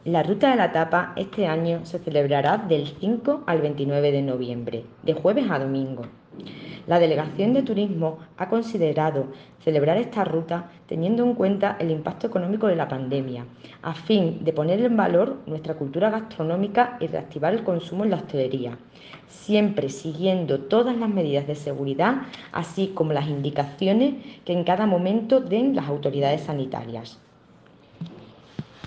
La Ruta de la Tapa este año se celebrará del 5 al 29 de noviembre, de jueves a domingo. La Delegación de Turismo ha considerado celebrar esta ruta teniendo en cuenta el impacto económico de la pandemia, a fin de poner en valor nuestra cultura gastronómica y reactivar el consumo en la hostelería, siempre siguiendo todas las medidas de seguridad, así como las indicaciones que en cada momento den las autoridades sanitarias.